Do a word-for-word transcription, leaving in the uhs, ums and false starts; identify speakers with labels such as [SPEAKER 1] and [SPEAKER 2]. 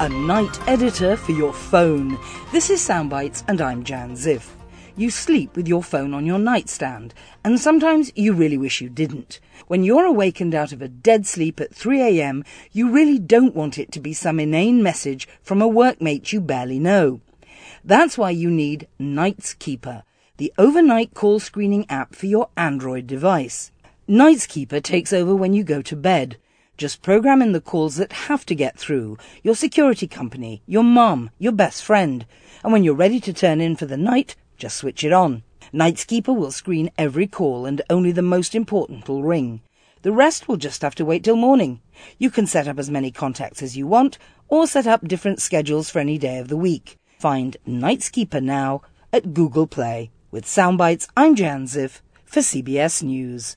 [SPEAKER 1] a night editor for your phone. This is Soundbites and I'm Jan Ziff. You sleep with your phone on your nightstand, and sometimes you really wish you didn't. When you're awakened out of a dead sleep at three a.m, you really don't want it to be some inane message from a workmate you barely know. That's why you need Nightskeeper, the overnight call screening app for your Android device. Nightskeeper takes over when you go to bed. Just program in the calls that have to get through, your security company, your mum, your best friend. And when you're ready to turn in for the night, just switch it on. Nightskeeper will screen every call and only the most important will ring. The rest will just have to wait till morning. You can set up as many contacts as you want or set up different schedules for any day of the week. Find Nightskeeper now at Google Play. With Soundbites, I'm Jan Ziff for C B S News.